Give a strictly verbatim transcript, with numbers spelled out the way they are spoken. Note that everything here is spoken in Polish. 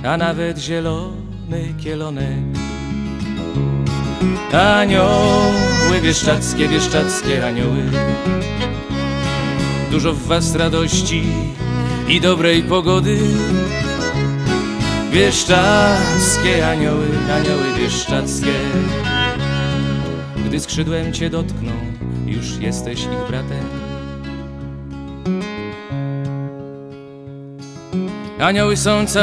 a nawet zielony kielonek. Anioły wieszczackie, wieszczackie anioły, dużo w was radości i dobrej pogody. Wieszczackie anioły, anioły wieszczackie, gdy skrzydłem cię dotkną, już jesteś ich bratem. Anioły są